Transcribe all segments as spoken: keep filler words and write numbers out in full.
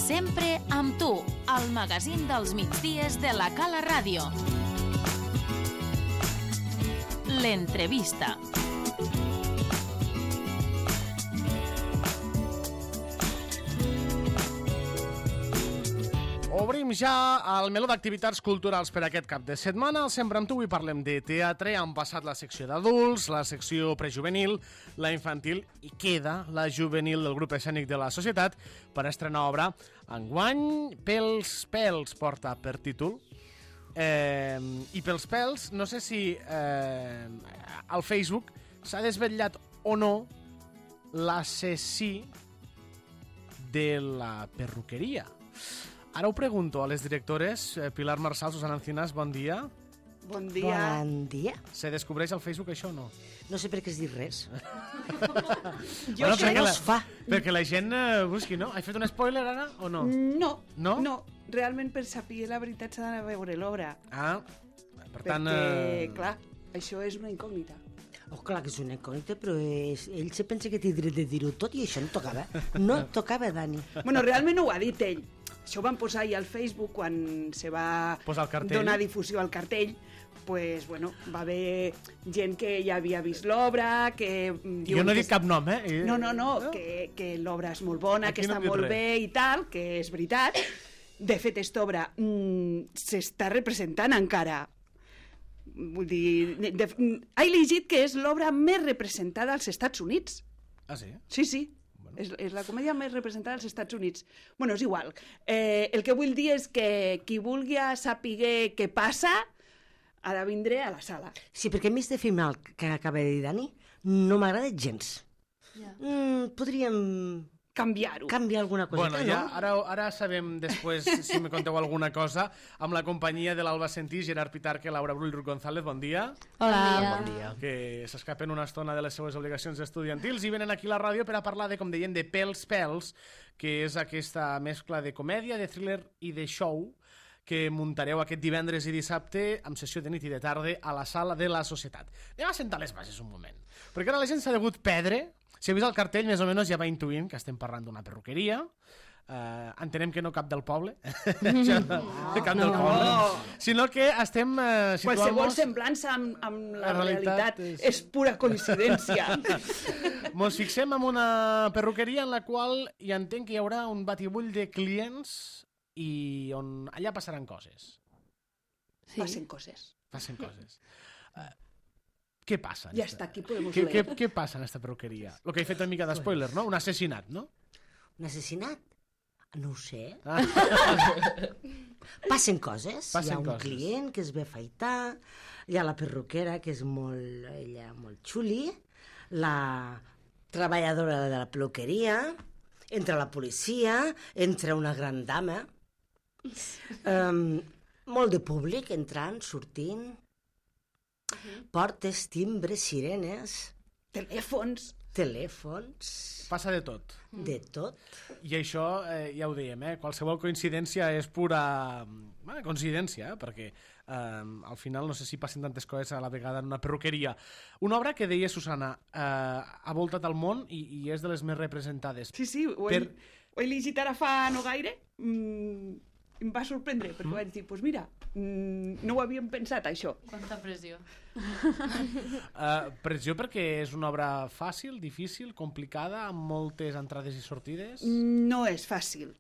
Sempre amb tu, al magazín dels migdies de la Cala Ràdio. L'entrevista. Obrim ja el meló d'activitats culturals per aquest cap de setmana. Al Sempre amb tu avui parlem de teatre. Han passat la secció d'adults, la secció prejuvenil, la infantil i queda la juvenil del grup escènic de la Societat per estrenar obra. Enguany, Pels pèls porta per títol. Eh, I pels pèls, no sé si eh, al Facebook s'ha desvetllat o no l'assassí de la perruqueria. Ara ho pregunto a les directores. Pilar Marçal, Susana Encinas, bon dia. Bon dia. Bon dia. Se descobreix al Facebook això o no? No sé per què has dit res. Jo Bueno, això perquè no la- es fa. Perquè la gent eh, busqui, no? Has fet un spoiler ara o no? No, No? no. Realment per saber la veritat s'ha d'anar a veure l'obra. Ah, per tant... Perquè, eh, clar, això és una incògnita. Oh, clar que és una incògnita, però és... ell se pensa que té dret de dir-ho tot i això no tocava. No tocava, Dani. Bueno, realment no ho ha dit ell. Això ho van posar ahir al Facebook quan se va Posar el cartell. donar difusió al cartell. Pues, bueno, va haver gent que ja havia vist l'obra, que... mm, jo diuen no he que dit cap nom, eh? No, no, no, que, que l'obra és molt bona, Aquí que no està hem dit molt res. bé i tal, que és veritat. De fet, aquesta obra mm, s'està representant encara. Vull dir, de, de, he llegit que és l'obra més representada als Estats Units. Ah, sí? Sí, sí. Bueno. És, és la comèdia més representada als Estats Units. Bueno, és igual. Eh, el que vull dir és que qui vulgui saber què passa ha de vindre a la sala. Sí, perquè a mi este final que acaba de dir Dani no m'agrada gens. Ja. Mm, podríem Canviar-ho. canviar alguna coseta, Bueno, ja, no? ara, ara sabem després, si me conteu alguna cosa, amb la companyia de l'Alba Sentí, Gerard Pitarque, Laura Brull, Ruth González, bon dia. Hola. Bon dia. Que s'escapen una estona de les seues obligacions estudiantils i venen aquí a la ràdio per a parlar de, com deien, de Pels pèls, que és aquesta mescla de comèdia, de thriller i de show que muntareu aquest divendres i dissabte amb sessió de nit i de tarda a la sala de la Societat. Anem a sentar les bases un moment, perquè ara la gent s'ha degut perdre. Si heu vist el cartell, més o menys ja va intuint que estem parlant d'una perruqueria. Uh, entenem que no cap del poble, ja, no, cap del poble, sinó que estem uh, Qualsevol situant-nos... semblança amb, amb la, La realitat realitat, és- és... pura coincidència. Mos fixem en una perruqueria en la qual hi entenc que hi haurà un batibull de clients i on allà passaran coses. Sí. Passen coses. Passen coses. Uh, què passa? en Ja esta- està, aquí podem Què, què, leer. què passa en aquesta perruqueria? El que he fet una mica de spoiler, no? Un assassinat, no? Un assassinat? No ho sé. Ah. Passen coses. Passen hi ha un coses. client que es ve a afaitar, hi ha la perruquera, que és molt, ella, molt xuli, la treballadora de la peluqueria, entra la policia, entra una gran dama, um, molt de públic entrant, sortint, portes, timbres, sirenes, Telèfons. telèfons, Passa de tot. de tot. I això, eh, ja ho dèiem, eh? Qualsevol coincidència és pura... Bueno, coincidència, eh? Perquè eh, al final no sé si passen tantes coses a la vegada en una perruqueria. Una obra que deia Susana, eh, ha voltat al món i, i és de les més representades. Sí, sí, ho he, Per- ho he llegit ara fa no gaire. Mm, em va sorprendre, perquè mm. vaig dir, doncs pues mira, mm, no ho havíem pensat, això. Quanta pressió. Uh, pressió perquè és una obra fàcil, difícil, complicada, amb moltes entrades i sortides. No és fàcil.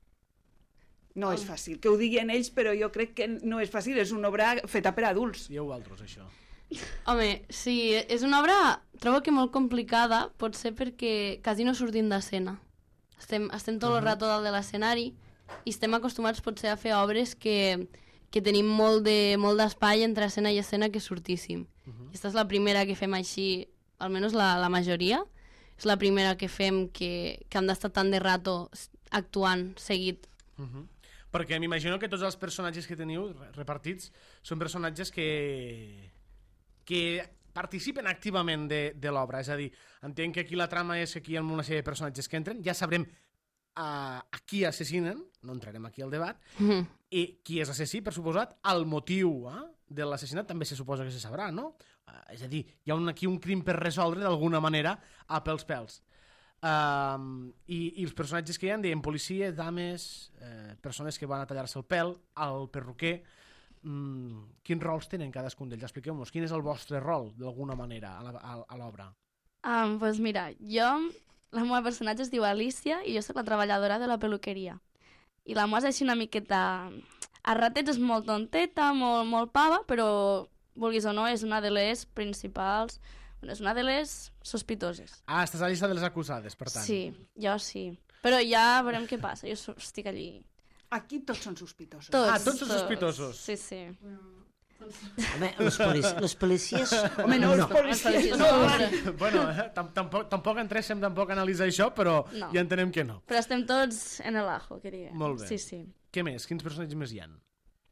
No és fàcil. Que ho diguin ells, però jo crec que no és fàcil. És una obra feta per adults. Dieu altres, això. Home, sí, és una obra, trobo que molt complicada, pot ser perquè quasi no sortim d'escena. Estem, estem tot el rato dalt de l'escenari i estem acostumats potser a fer obres que, que tenim molt de molt d'espai entre escena i escena que sortíssim. Uh -huh. Aquesta és la primera que fem així, almenys la, la majoria, és la primera que fem que, que hem d'estar tant de rato actuant seguit. Uh -huh. Perquè m'imagino que tots els personatges que teniu repartits són personatges que, que participen activament de, de l'obra. És a dir, entenc que aquí la trama és que aquí hi ha una sèrie de personatges que entren, ja sabrem a, a qui assassinen, no entrarem aquí al debat, Mm. i qui és assassí, per suposat, el motiu eh, de l'assassinat també se suposa que se sabrà, no? Uh, és a dir, hi ha un, aquí un crim per resoldre d'alguna manera a pels pèls. Um, i, i els personatges que hi ha deien policia, dames, eh, persones que van a tallar-se el pèl, el perruquer. Mm, quins rols tenen cadascun d'ells? Expliqueu-nos, quin és el vostre rol, d'alguna manera, a la- a- a l'obra? Um, pues mira, jo, la meva personatge es diu Alicia i jo soc la treballadora de la peluqueria. I la meva és així una miqueta... A ratets és molt tonteta, molt, molt pava, però, vulguis o no, és una de les principals... Bueno, és una de les sospitoses. Ah, estàs a la llista de les acusades, per tant. Sí, jo sí. Però ja veurem què passa, jo so- estic allí. Aquí tots són sospitosos. Tots, Ah, tots són sospitosos. Sí, sí. Home, los, polic los policies... Home, no, els no. policies Els no. policies no. Bueno, eh, tam tampoc, tampoc entréssim tampoc a analitzar això, però No. ja entenem que no. Però estem tots en el ajo, que diguem. Molt bé. Sí, sí. Què més? Quins personatges més hi ha?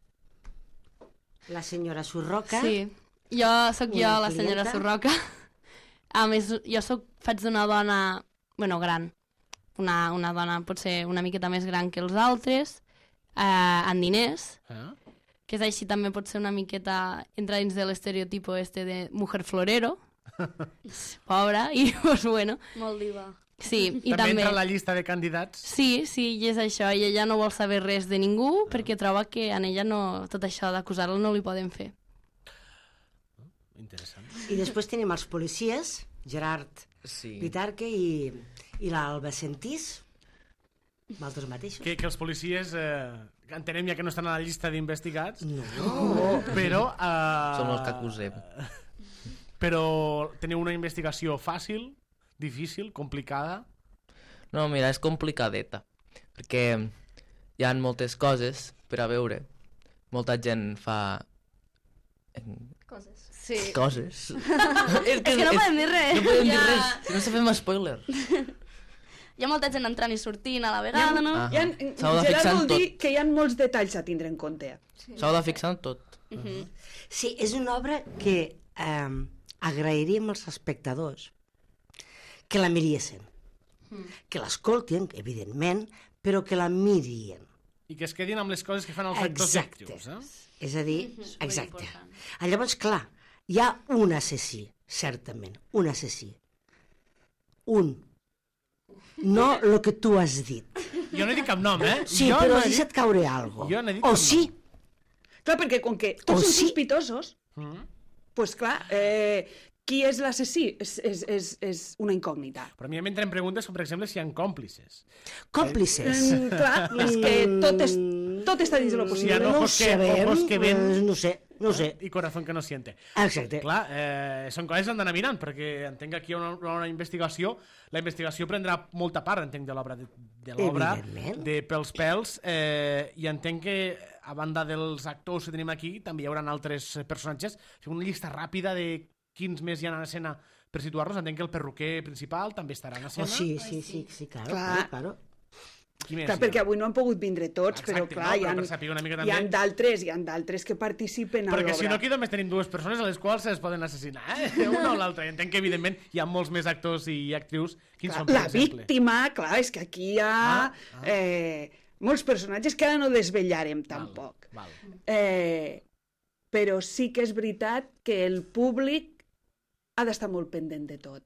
La senyora Surroca. Sí. Jo sóc jo, Una la senyora clienta. Surroca. A més, jo soc, faig d'una dona, bueno, gran. Una, una dona potser una miqueta més gran que els altres, eh, amb diners, Eh? que és així també pot ser una miqueta entrar dins de l'estereotipo este de mujer florero. Pobra, i pues bueno. Molt diva. Sí, i també, també... entra a la llista de candidats. Sí, sí, i és això, i ella no vol saber res de ningú perquè troba que en ella no, tot això d'acusar-la no li poden fer. Interessant. I després tenim els policies, Gerard Sí. Pitarque i, i l'Alba Sentís, vosaltres mateixos. Que, que els policies, eh, entenem ja que no estan a la llista d'investigats, No. però... Eh, Som els que acusem. Però teniu una investigació fàcil, difícil, complicada? No, mira, és complicadeta, perquè hi ha moltes coses per a veure. Molta gent fa Coses. Sí. coses. És que no podem dir res. No podem dir Ja. res, si no se fem spoiler. Hi ha molta gent entrant i sortint a la vegada, no? Ah. Hi ha, S'ha de Gerard fixar en vol dir tot. que hi ha molts detalls a tindre en compte. S'ha de fixar en tot. Sí, és una obra que eh, agrairíem als espectadors que la miriessin, que l'escoltin, evidentment, però que la mirien. I que es quedin amb les coses que fan els actors Exacte. actius, eh? És a dir, superimportant. exacte. Ah, llavors, clar, hi ha un assassí, certament, un assassí. Un. No el que tu has dit. Jo no he dit cap nom, eh? Sí, jo però no has he dit... deixat caure alguna Jo no he dit O cap sí, Clar, perquè com que tots O són sí. sospitosos, Mm. pues clar, eh, qui és l'assassí? És, és, és, és una incògnita. Però a mi m'entren preguntes com, per exemple, si hi ha còmplices. còmplices. Mm, clar, és que tot, és, tot està dins de lo Si possible. hi ha no ho ojos que- sabem, ojos que ven. eh, no ho sé, no ho sé. I corazón que no siente. Exacte. Clar, eh, són coses que han d'anar mirant, perquè entenc que aquí hi ha una, una investigació. La investigació prendrà molta part, entenc, de l'obra de, de l'obra, Evidentment. de Pels Pels, eh, i entenc que, a banda dels actors que tenim aquí, també hi haurà altres personatges. Fem una llista ràpida de quins més hi ha en escena per situar-los. Entenc que el perruquer principal també estarà en escena. Oh, sí, sí, sí, sí, claro, Clar. claro, claro. Qui més Clar, hi ha? perquè avui no han pogut vindre tots, Exacte, però no, clar, hi però ha, per saber una mica hi ha també. d'altres, hi ha d'altres que participen a Perquè l'obra. si no aquí només tenim dues persones a les quals es poden assassinar, eh? Una o l'altra. I entenc que, evidentment, hi ha molts més actors i actrius. Quins Clar, són, per la exemple? víctima, clar, és que aquí hi ha Ah, ah. Eh, molts personatges que ara no desvetllarem tampoc. Val. Eh, però sí que és veritat que el públic ha d'estar molt pendent de tot.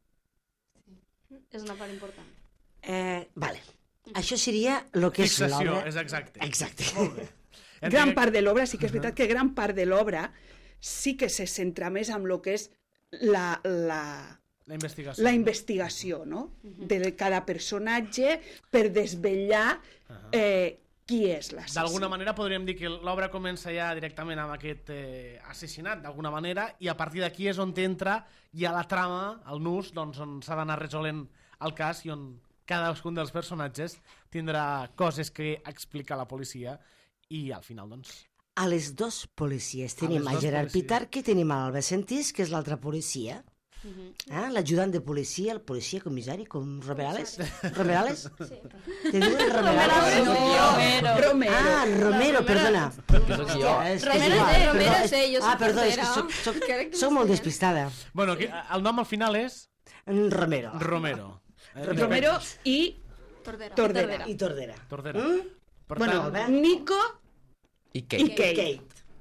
És una part important. Eh, vale. Això seria el que és Fixació, l'obra. és exacte. Exacte. Entenc Gran que- part de l'obra, sí que és veritat que gran part de l'obra sí que se centra més en el que és la, la, La investigació. la investigació, no? De cada personatge per desvetllar eh, qui és l'assassí. D'alguna manera podríem dir que l'obra comença ja directament amb aquest eh, assassinat, d'alguna manera, i a partir d'aquí és on entra ja la trama, el nus, doncs, on s'ha d'anar resolent el cas i on cadascun dels personatges tindrà coses que explicar a la policia i al final, doncs... A les dos policies tenim les a dos Gerard policies. Pitarque, tenim a l'Alba Sentís, que és l'altra policia, eh? L'ajudant de policia, el policia comissari, com Romerales. Romerales? Sí. Te diuen Romerales? Romero. Romero. Ah, Romero, perdona. Que sóc jo. Hòstia, és que és Romero igual, sé, perdó, Romero és- sé, jo soc Ah, perdó, és que portera. soc, soc, Crec que soc no molt sé. despistada. Bueno, que, el nom al final és En Romero. Romero. Eh, Romero i Tordera. Tordera. I Tordera. Tordera. Mm? Per Bueno, tant, Albert. Nico I i què? Kate. Kate.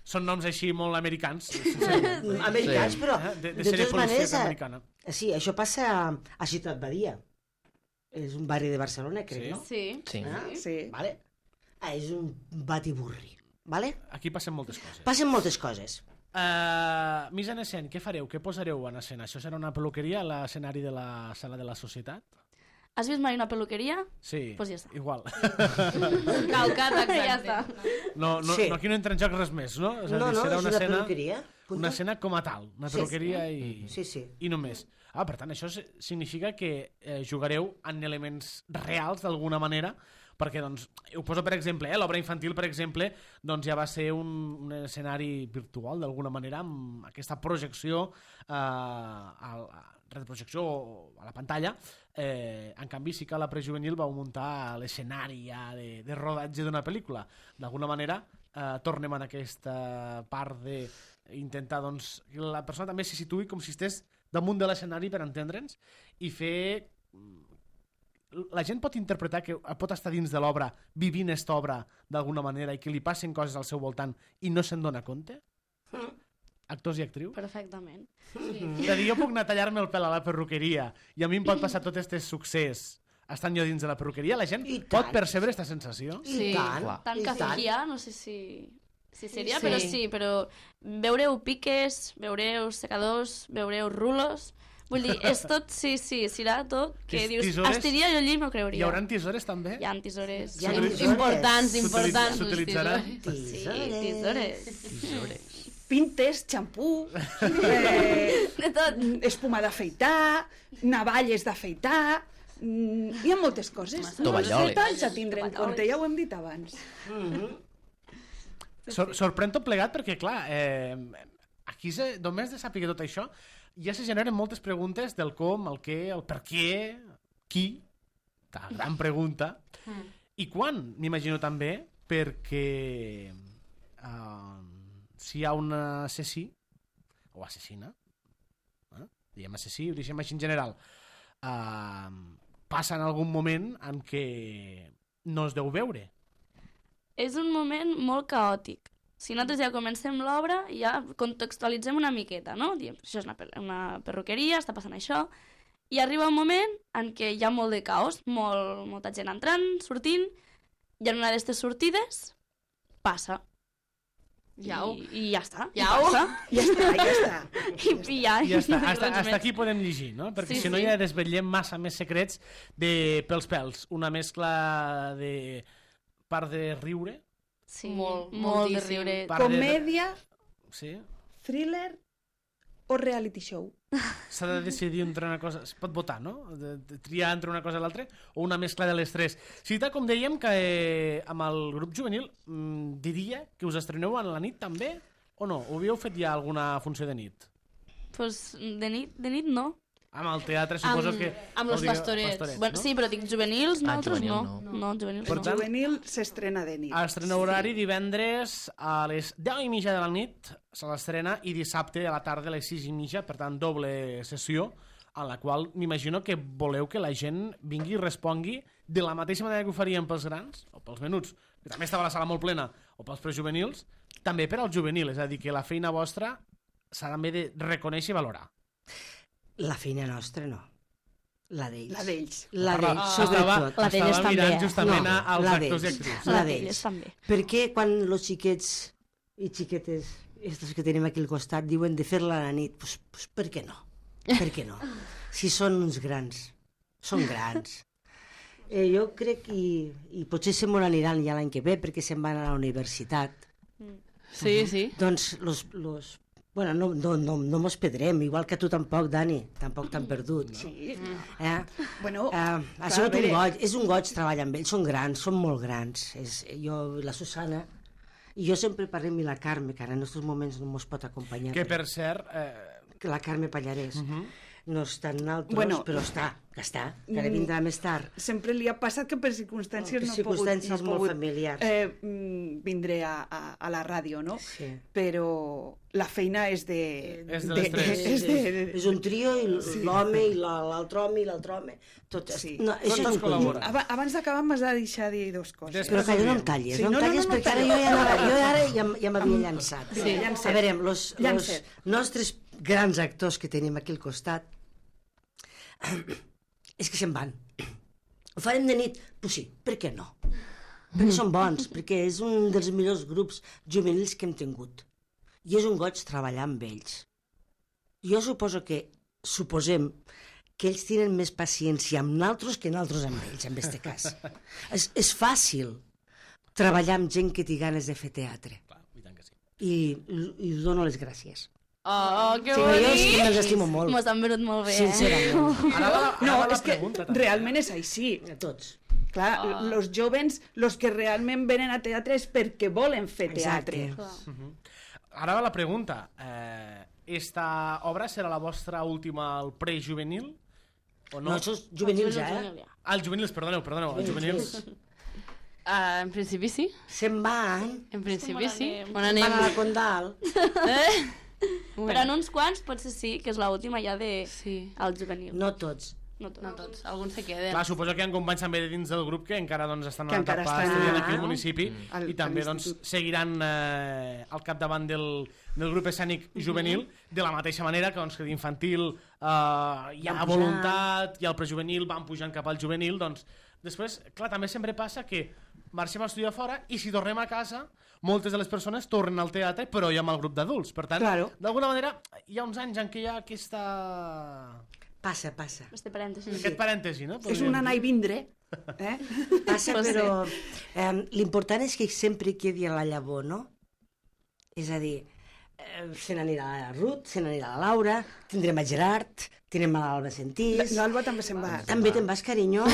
són noms així molt americans. Americans, però Eh? De, de de sèrie totes maneres, policíaca americana. eh, sí, això passa a, a Ciutat Badia. És un barri de Barcelona, crec, Sí? no? Sí. Sí. Ah, Sí. vale? Ah, és un batiburri, vale? Aquí passen moltes coses. Passen moltes coses. Uh, Mise en escena, què fareu? Què posareu en escena? Això serà una peluqueria a l'escenari de la sala de la societat? Has vist mai una peluqueria? Sí, Pues ja està. igual. Calcat, exacte. Ja està. No, no, Sí. no, aquí no entra en joc res més, no? És a No, dir, no, serà és una una escena, peluqueria. punto. una escena com a tal, una Sí, peluqueria i, Sí, sí. i només. Ah, per tant, això si- significa que eh, jugareu en elements reals d'alguna manera, perquè, doncs, ho poso per exemple, eh, l'obra infantil, per exemple, doncs ja va ser un, un escenari virtual, d'alguna manera, amb aquesta projecció, eh, a, a retroprojecció a la pantalla. Eh, en canvi, sí que la prejuvenil vau muntar l'escenari ja de, de rodatge d'una pel·lícula. D'alguna manera, eh, tornem en aquesta part de intentar, doncs, que la persona també se situï com si estigués damunt de l'escenari, per entendre'ns, i fer... La gent pot interpretar que pot estar dins de l'obra, vivint aquesta obra d'alguna manera, i que li passen coses al seu voltant i no se'n dona compte? Actors i actrius? Perfectament. És a dir, jo puc anar a tallar-me el pèl a la perruqueria i a mi em pot passar tot aquest succés estant jo dins de la perruqueria. La gent I pot tant. percebre aquesta sensació? I Sí. tant, Clar. Tant i tant. cafequià, no sé si... Si seria, Sí. però sí, però veureu piques, veureu secadors, veureu rulos... Vull dir, és tot, sí, sí, serà tot, que Tis- dius, tisores? estiria jo allí i m'ho creuria. Hi haurà tisores també? Hi ha tisores. Hi ha sí. tisores. Importants, S'utilitza- importants. els s'utilitzaran. tisores. Sí, tisores. Pintes, xampú, eh, De tot. espuma d'afeitar, navalles d'afeitar... mm, Hi ha moltes coses. Tovalloles. Detalls a tindre en compte, ja ho hem dit abans. Sor sorprèn tot plegat perquè, clar, eh, aquí se, només de saber tot això ja se generen moltes preguntes del com, el què, el per què, qui, la gran pregunta, Mm. i quan, m'imagino també, perquè eh, si hi ha un assassí, o assassina, eh? diguem assassí, ho deixem així en general, eh, passa en algun moment en què no es deu veure. És un moment molt caòtic. Si nosaltres ja comencem l'obra, ja contextualitzem una miqueta, no? Diem, això és una, per una perruqueria, està passant això, i arriba un moment en què hi ha molt de caos, molt, molta gent entrant, sortint, i en una d'aquestes sortides passa. Iau. I, I ja està. I Iau. passa. Ja està, ja està. I, i ja, I ja està, no hasta, res hasta més. aquí podem llegir, no? Perquè Sí, si no sí. ja desvetllem massa més secrets de pels pèls, una mescla de part de riure, Sí, Molt, molt de moltíssim. riure. part de... Comèdia, Sí? thriller o reality show? S'ha de decidir entre una cosa... Es pot votar, no? De, de triar entre una cosa i l'altra, o una mescla de les tres. Sí, tal com dèiem, que eh, amb el grup juvenil mm, diria que us estreneu a la nit també, o no? O havíeu fet ja alguna funció de nit? Pues, de nit, de nit no. Amb el teatre suposo Amb- que... amb los vol dir- pastorets. Bueno, no? sí, però dic juvenils, Ah, nosaltres juvenil no. no. No, juvenils Per no. tant, Juvenil s'estrena de nit. Estrena horari divendres a les deu i mitja de la nit, se l'estrena, i dissabte a la tarda a les sis i mitja, per tant, doble sessió, en la qual m'imagino que voleu que la gent vingui i respongui de la mateixa manera que ho faríem pels grans, o pels menuts, que també estava la sala molt plena, o pels prejuvenils, també per al juvenil, és a dir, que la feina vostra s'ha també de reconèixer i valorar. La feina nostra no. La d'ells. La d'ells. La Parla- d'ells, estava, sobretot. La d'elles estava també, mirant eh? justament No, als la actors i d'ells. actrius. La La d'ells. d'elles també. Perquè quan los xiquets i xiquetes, estos que tenim aquí al costat, diuen de fer-la a la nit, pues, pues per què no? Per què no? Si són uns grans, són grans. Eh, jo crec que, i, i potser se m'ho aniran ja l'any que ve perquè se'n van a la universitat. Sí, sí. Doncs los, los, bueno, no, no, no, no mos perdrem, igual que tu tampoc, Dani, tampoc t'han perdut. Sí. Eh? Bueno, Uh, ha clar, sigut a un veure, goig, és un goig treballar amb ells, són grans, són molt grans. És, jo, la Susana, i jo sempre parlem i la Carme, que ara en aquests moments no mos pot acompanyar. Que, per cert, eh, Que la Carme Pallarès. uh -huh. No està en altres, Bueno. però està. Que està, que ara vindrà més tard. Sempre li ha passat que per circumstàncies Per no ha circumstàncies pogut, no ha molt pogut familiars. eh, mm, vindre a, a, a la ràdio, no? Sí. Però la feina és de... És de les tres. És de, de, És un trio, i l'home, i l'altre home, i l'altre home. Tot, Sí. no, això és Tots un col·laboren. conjunt. Aba- Abans d'acabar m'has de deixar dir dues coses. Després Però calla, no em ho tallis, Sí, no em no, no, tallis, no, no, perquè ara tallo. jo ja, anava, jo ara ja, ja m'havia llançat. Sí, llancet. A veure, los, los Llancet. nostres grans actors que tenim aquí al costat és que se'n van. Ho farem de nit? Pues sí, per què no? Perquè són bons, perquè és un dels millors grups juvenils que hem tingut. I és un goig treballar amb ells. Jo suposo que, suposem, que ells tenen més paciència amb naltros que naltros amb ells, en aquest cas. És, és fàcil treballar amb gent que té ganes de fer teatre. Clar, i tant que sí. I, i dono les gràcies. Oh, que Sí, jo és que bonic! me'ls estimo molt. Mos han venut molt bé, eh? Sincerament. Ara va, ara No, va la és que pregunta, també. realment és així. A tots. Clar, Ah. los jóvens, los que realment venen a teatre és perquè volen fer teatre. Exacte. Ara va la pregunta. Eh, esta obra serà la vostra última al prejuvenil? O no? No, això és juvenils ja, eh? Ah, els juvenils, perdoneu, perdoneu, els juvenils. Uh, en principi sí. Se'n van, En principi on sí. anem? On van anem? a la Condal. Eh? Però en uns quants potser sí, que és l'última ja de Sí. al juvenil. No tots. no tots. No tots, alguns se queden. Clar, suposo que hi ha companys també de dins del grup que encara doncs, estan Que a encara l'etapa estan estudiant a- aquí al municipi Al- i també a doncs, l'institut. seguiran eh, al capdavant del, del grup escènic juvenil de la mateixa manera que doncs, que d'infantil eh, hi ha Van voluntat i al prejuvenil van pujant cap al juvenil, doncs després, clar, també sempre passa que marxem a estudiar fora i si tornem a casa moltes de les persones tornen al teatre però ja amb el grup d'adults, per tant, Claro. d'alguna manera hi ha uns anys en què hi ha aquesta... Passa, passa. Este parèntesi. aquest parèntesi, no? És Podríem un anar i dir. vindre. Eh? Passa, Pot ser. però eh, l'important és que sempre quedi a la llavor, no? És a dir, eh, se n'anirà la Ruth, se n'anirà la Laura, tindrem a Gerard, tindrem a l'Alba Sentís... L'Alba també se'n va. També te'n vas, carinyo?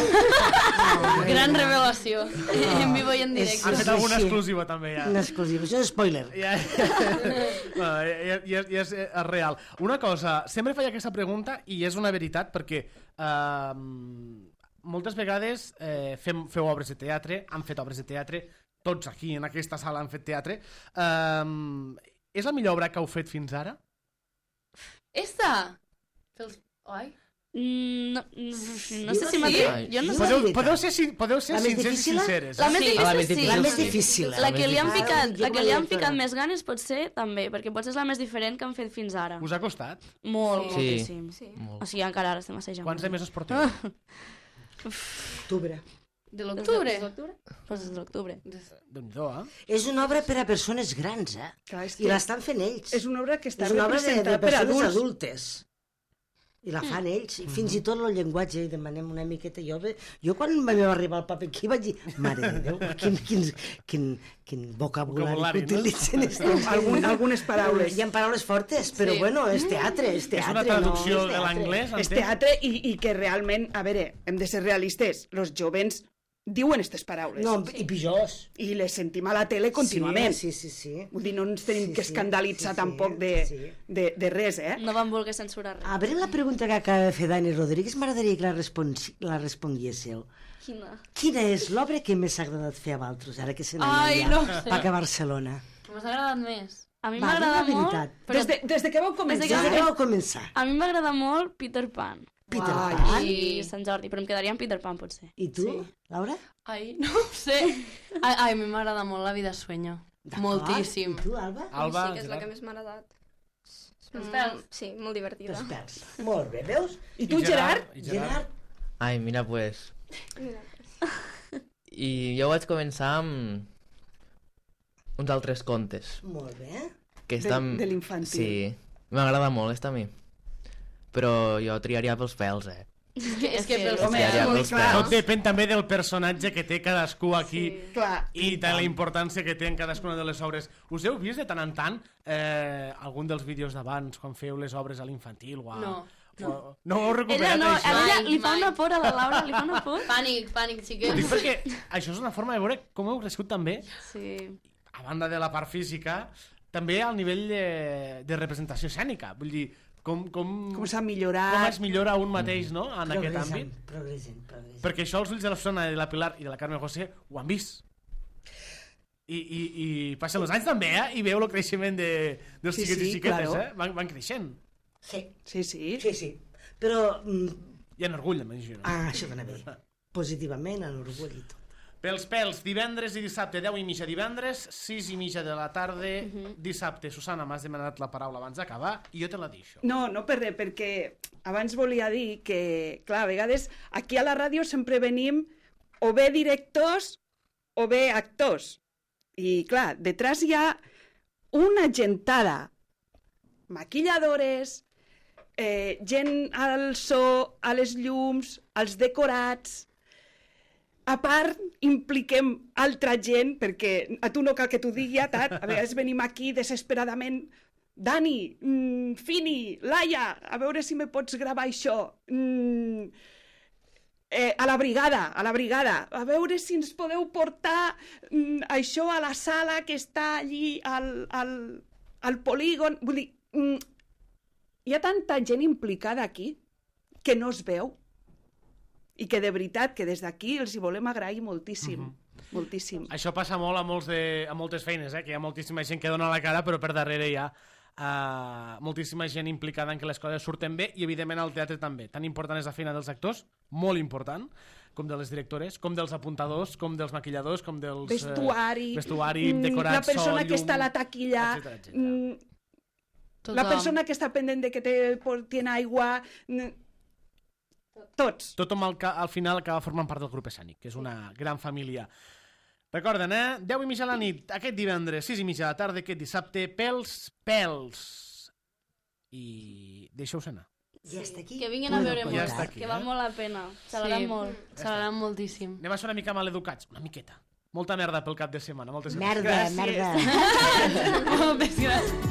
Gran revelació. En vivo i en És- directe. Han fet Sí, alguna sí. exclusiva també ja. Una exclusiva, això és spoiler. Ja, bueno, ja, ja, ja és, és real. Una cosa, sempre faig aquesta pregunta i és una veritat perquè eh, moltes vegades eh, fem, feu obres de teatre, han fet obres de teatre, tots aquí en aquesta sala han fet teatre. Eh, és la millor obra que heu fet fins ara? Esta! Fels... Ai. Mm, no, no, no sé Jo si sí. m'atrevo. Ai. Jo no sé. Podeu, podeu ser, sin- podeu ser La més sincers i difícil? sinceres. La més eh? Sí. la difícil més sí. difícil, La més sí. difícil. La que li han difícil. picat, Jo la que li han directora. picat més ganes pot ser també, perquè potser és la més diferent que han fet fins ara. Us ha costat? Molt, Sí. moltíssim. Sí. Molt. O sigui, encara ara estem assajant. Quants de mesos porteu? Octubre. De Des de- l'octubre. des d'octubre? Pues des d'octubre. Déu-n'hi-do, eh? És una obra per a persones grans, eh? Clar, és I que l'estan fent ells. és una obra que està És una obra de, de representada per persones adults. adultes. I la fan ells. I fins i tot el llenguatge, i demanem una miqueta. Jo, ve- jo quan em va arribar el paper aquí vaig dir, mare de Déu, quin, quin, quin, quin vocabulari, Vocabulari, que no? utilitzen. No? Algun, algunes paraules. Hi ha paraules fortes, però Sí. bueno, és teatre, és És teatre. una traducció no? És de teatre. l'anglès, És entenc? teatre i, i que realment, a veure, hem de ser realistes, els jovens diuen aquestes paraules No, i pitjors. i les sentim a la tele contínuament. Sí, sí, sí. sí. Vull dir, no ens tenim Sí, que sí, escandalitzar sí, sí, tampoc de, sí. de, de res, eh? No van voler censurar res. A veure la pregunta que acaba de fer Dani Rodríguez, m'agradaria que la, respons la responguéssiu. Quina? Quina és l'obra que més s'ha agradat fer a Valtros, ara que se Ai, n'anem no ja sé. cap a Barcelona? M'ha agradat més. A mi Va, m'agrada digue'm la molt... veritat. Però Des, de, des de que vau començar... Des de Ja que- vau començar. a mi m'agrada molt Peter Pan. Peter Ai, Pan. I Sant Jordi, però em quedaria en Peter Pan, potser. I tu, Sí. Laura? Ai, no ho sé. Ai, ai a mi m'agrada molt La vida sueño. D'acord. Moltíssim. I tu, Alba? Alba, sí, que és la Gerard? que més m'ha agradat. Els Mm, pèls. Sí, molt divertida. Els pèls. Molt bé, veus? I tu, Gerard? I Gerard? Ai, mira, pues... Mira. I jo vaig començar amb uns altres contes. Molt bé. De- Que estan... de l'infantil. Sí, m'agrada molt, esta a mi. Però jo triaria pels pèls, eh? És que, és que pels Home, Triaria molt pels clar. Tot pèls. depèn també del personatge que té cadascú aquí Clar. i de la importància que té en cadascuna de les obres. Us heu vist de tant en tant eh, algun dels vídeos d'abans, quan feu les obres a l'infantil? O a... No, no. O... No ho heu Ella recuperat, no, a això? ella Mai, li fa mai. una por a la Laura, li fa una por. Pànic, pànic, Ho xiquets. dic perquè això és una forma de veure com heu crescut també, Sí. a banda de la part física, també al nivell de, de representació escènica. Vull dir, Com, com, Com s'ha com millorat. es millora un mateix, no?, en aquest Progressant, àmbit. progressant, progressant. Perquè això els ulls de la Susana, de la Pilar i de la Carmen José ho han vist. I, i, i passen els anys també, eh? I veu el creixement de, dels Sí, xiquets sí, i xiquetes, claro. eh? Van, van creixent. Sí, Sí, sí. sí, sí. Però, mm, I en orgull, m'imagino. ah, això va bé. Positivament, en orgull i tot. Pels pèls, divendres i dissabte, deu i mitja divendres, sis i mitja de la tarda, uh -huh. dissabte. Susana, m'has demanat la paraula abans d'acabar i jo te la deixo. No, no per res, perquè abans volia dir que, clar, a vegades aquí a la ràdio sempre venim o bé directors o bé actors. I, clar, detrás hi ha una gentada. Maquilladores, eh, gent al so, a les llums, als decorats. A part, impliquem altra gent, perquè a tu no cal que t'ho digui, Tat. A vegades venim aquí desesperadament. Dani, mm, Fini, Laia, a veure si me pots gravar això. Mm, eh, a la brigada, a la brigada. A veure si ens podeu portar mm, això a la sala que està allí al, al, al polígon. Vull dir, mm, hi ha tanta gent implicada aquí que no es veu. I que de veritat, que des d'aquí els hi volem agrair moltíssim, uh -huh. moltíssim. Això passa molt a, molts de, a moltes feines, eh? Que hi ha moltíssima gent que dona la cara, però per darrere hi ha uh, moltíssima gent implicada en que les coses surten bé, i evidentment al teatre també. Tan important és la feina dels actors, molt important, com de les directores, com dels apuntadors, com dels maquilladors, com dels... Vestuari, eh, vestuari, mm, decorats, la persona so, que llum, està a la taquilla, etcètera, etcètera. mm, Tothom. la persona que està pendent de que te portin aigua... Mm, tots. Tothom al, al final acaba formant part del grup escènic, que és una gran família. Recorden, eh? deu i mitja de la nit, aquest divendres, sis i mitja de la tarda, aquest dissabte, pels, pels. I deixeu-se anar. Ja està aquí. Que vinguin a veure Ja molt, està aquí, que val eh? molt la pena. S'agraden Sí, molt. s'agraden moltíssim. Anem a ser una mica maleducats, una miqueta. Molta merda pel cap de setmana, moltes Merda, gràcies. merda. Moltes gràcies.